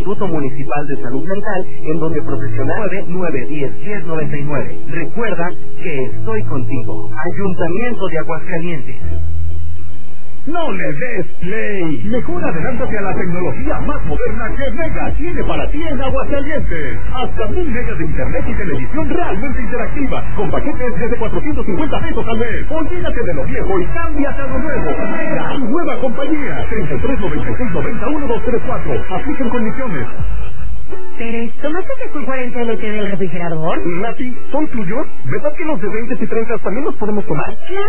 Instituto Municipal de Salud Mental, en donde profesionales 910-1099. Recuerda que estoy contigo. Ayuntamiento de Aguascalientes. No le des play. Mejor adelántate a la tecnología más moderna que Mega tiene para ti en Aguascalientes. Hasta 1000 megas de internet y televisión realmente interactiva, con paquetes desde 450 pesos al mes. Olvídate de lo viejo y cámbiate a lo nuevo. Mega, tu nueva compañía. 3396901234. Aplican condiciones. Pérez, ¿tomaste el full 40 LT del refrigerador? Nati, ¿son tuyos? ¿Verdad que los de 20 y 30 también los podemos tomar?